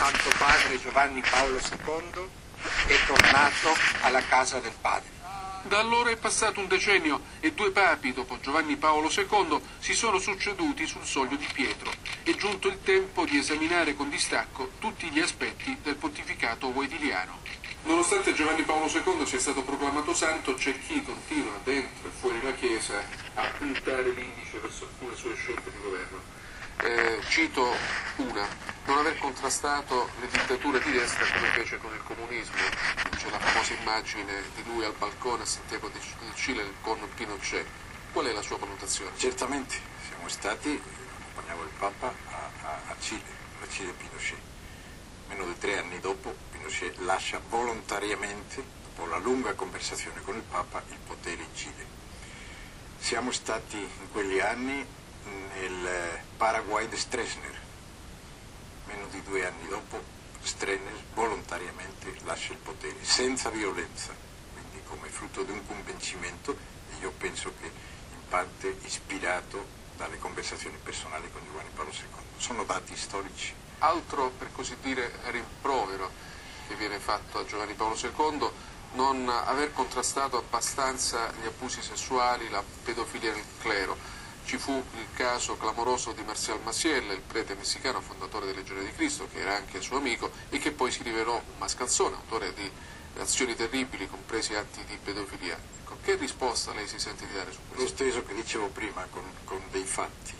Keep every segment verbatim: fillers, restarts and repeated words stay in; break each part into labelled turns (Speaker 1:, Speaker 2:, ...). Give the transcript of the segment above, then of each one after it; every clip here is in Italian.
Speaker 1: Santo Padre Giovanni Paolo secondo è tornato alla casa del Padre.
Speaker 2: Da allora è passato un decennio e due papi, dopo Giovanni Paolo secondo, si sono succeduti sul soglio di Pietro. È giunto il tempo di esaminare con distacco tutti gli aspetti del pontificato voidiliano. Nonostante Giovanni Paolo secondo sia stato proclamato santo, c'è chi continua dentro e fuori la Chiesa a puntare l'indice verso alcune sue scelte di governo. Eh, cito una: non aver contrastato le dittature di destra come fece con il comunismo. C'è la famosa immagine di lui al balcone a Santiago del Cile con Pinochet. Qual è la sua valutazione?
Speaker 3: Certamente, siamo stati, accompagnavo il Papa a, a, a Cile, a Cile Pinochet. Meno di tre anni dopo Pinochet lascia volontariamente, dopo la lunga conversazione con il Papa, il potere in Cile. Siamo stati in quegli anni nel Paraguay di Stroessner. Meno di due anni dopo Stroessner volontariamente lascia il potere, senza violenza, quindi come frutto di un convincimento, e io penso che in parte ispirato dalle conversazioni personali con Giovanni Paolo secondo. Sono dati storici.
Speaker 2: Altro, per così dire, rimprovero che viene fatto a Giovanni Paolo secondo, non aver contrastato abbastanza gli abusi sessuali, la pedofilia nel clero. Ci fu il caso clamoroso di Marcial Maciel, il prete messicano fondatore della Legione di Cristo, che era anche suo amico e che poi si rivelò un mascalzone, autore di azioni terribili, compresi atti di pedofilia. Ecco, che risposta lei si sente di dare su questo?
Speaker 3: Lo stesso che dicevo prima, con, con dei fatti.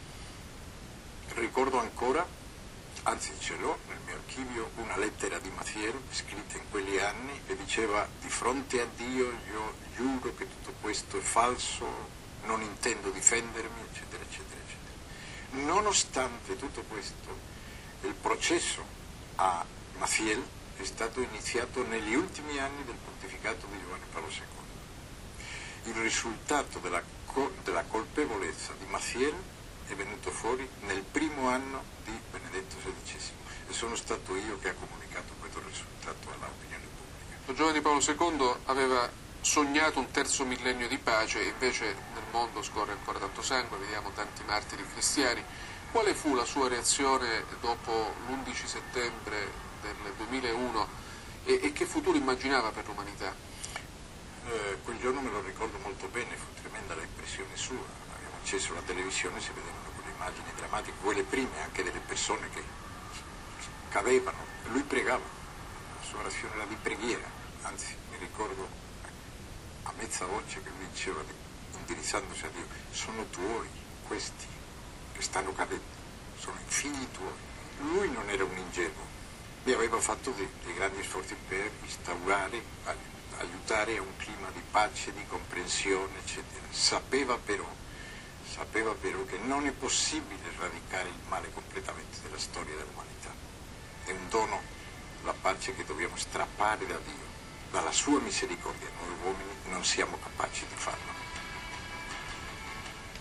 Speaker 3: Ricordo ancora, anzi ce l'ho nel mio archivio, una lettera di Maciel scritta in quegli anni che diceva: di fronte a Dio io giuro che tutto questo è falso, non intendo difendermi, eccetera, eccetera, eccetera. Nonostante tutto questo, il processo a Maciel è stato iniziato negli ultimi anni del pontificato di Giovanni Paolo secondo. Il risultato della, co- della colpevolezza di Maciel è venuto fuori nel primo anno di Benedetto sedicesimo e sono stato io che ha comunicato questo risultato all'opinione pubblica.
Speaker 2: Giovanni Paolo secondo aveva sognato un terzo millennio di pace e invece nel mondo scorre ancora tanto sangue, vediamo tanti martiri cristiani. Quale fu la sua reazione dopo l'undici settembre del duemilauno e, e che futuro immaginava per l'umanità?
Speaker 3: Eh, quel giorno me lo ricordo molto bene, fu tremenda l'impressione sua. Abbiamo acceso la televisione, si vedevano quelle immagini drammatiche, quelle prime anche delle persone che cadevano. Lui pregava, la sua orazione era di preghiera, anzi mi ricordo a mezza voce che lui diceva, indirizzandosi a Dio: sono tuoi questi che stanno cadendo, sono i figli tuoi. Lui non era un ingenuo, lui aveva fatto dei, dei grandi sforzi per instaurare, aiutare a un clima di pace, di comprensione, eccetera. Sapeva però, sapeva però che non è possibile sradicare il male completamente della storia dell'umanità. È un dono, la pace, che dobbiamo strappare da Dio, dalla sua misericordia. Noi uomini non siamo capaci di farlo.